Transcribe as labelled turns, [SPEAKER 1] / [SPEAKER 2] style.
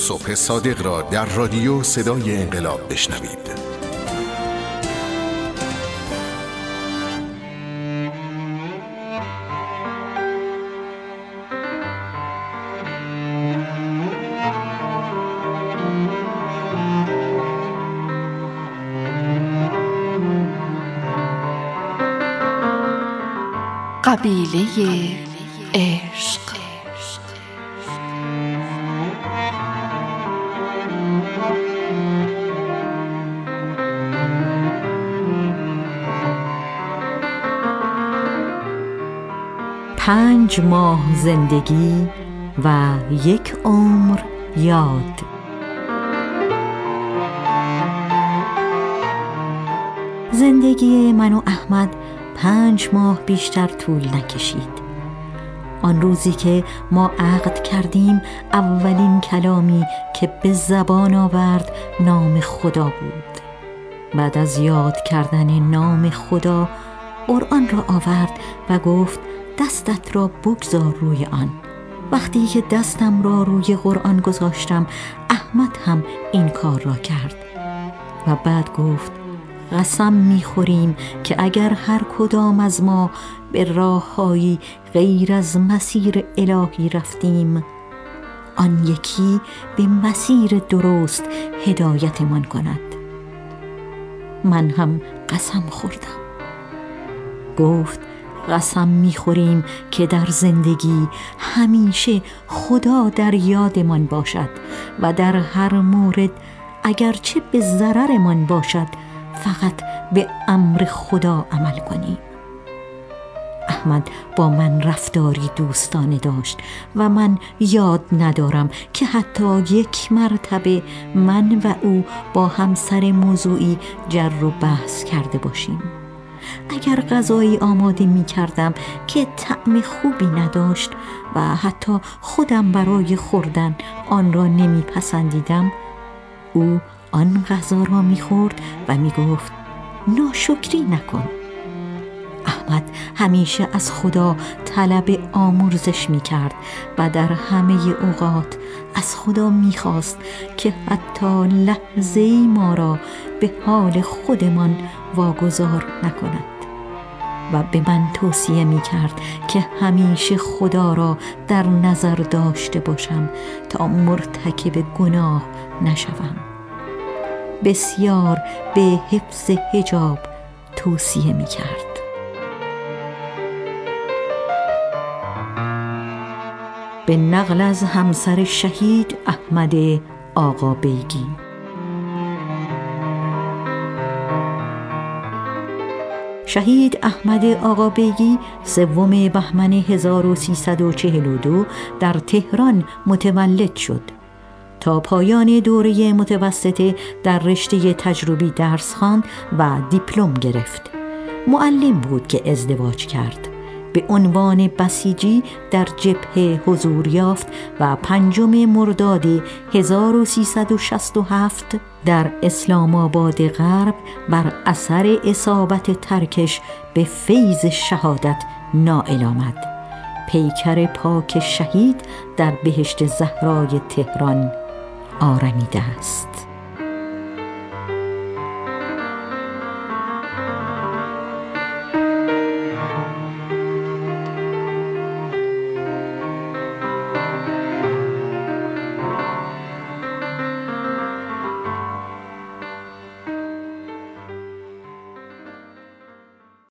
[SPEAKER 1] صبح صادق را در رادیو صدای انقلاب بشنوید.
[SPEAKER 2] قبیله عشق.
[SPEAKER 3] پنج ماه زندگی و یک عمر یاد. زندگی من و احمد 5 ماه بیشتر طول نکشید. آن روزی که ما عقد کردیم اولین کلامی که به زبان آورد نام خدا بود. بعد از یاد کردن نام خدا قرآن را آورد و گفت دستت را بگذار روی آن. وقتی که دستم را روی قرآن گذاشتم احمد هم این کار را کرد و بعد گفت قسم می‌خوریم که اگر هر کدام از ما به راه‌هایی غیر از مسیر الهی رفتیم آن یکی به مسیر درست هدایتمان کند. من هم قسم خوردم. گفت قسم می‌خوریم که در زندگی همیشه خدا در یادمان باشد و در هر مورد اگرچه به ضررمان باشد فقط به امر خدا عمل کنیم. احمد با من رفتاری دوستانه داشت و من یاد ندارم که حتی یک مرتبه من و او با هم سر موضوعی جر و بحث کرده باشیم. اگر غذایی آماده می کردم که طعم خوبی نداشت و حتی خودم برای خوردن آن را نمی پسندیدم، او آن غذا را می خورد و می گفت ناشکری نکن. احمد همیشه از خدا طلب آمرزش می کرد و در همه اوقات از خدا می خواست که حتی لحظه‌ای ما را به حال خودمان واگذار نکند و به من توصیه می کرد که همیشه خدا را در نظر داشته باشم تا مرتکب گناه نشوم. بسیار به حفظ حجاب توصیه می کرد. به نقل از همسر شهید احمد آقابیگی. شهید احمد آقابیگی 3 بهمن 1342 در تهران متولد شد. تا پایان دوره متوسطه در رشته تجربی درس خواند و دیپلم گرفت. معلم بود که ازدواج کرد. به عنوان بسیجی در جبهه حضور یافت و 5 مرداد 1367 در اسلام آباد غرب بر اثر اصابت ترکش به فیض شهادت نائل آمد. پیکر پاک شهید در بهشت زهرای تهران آرمیده است.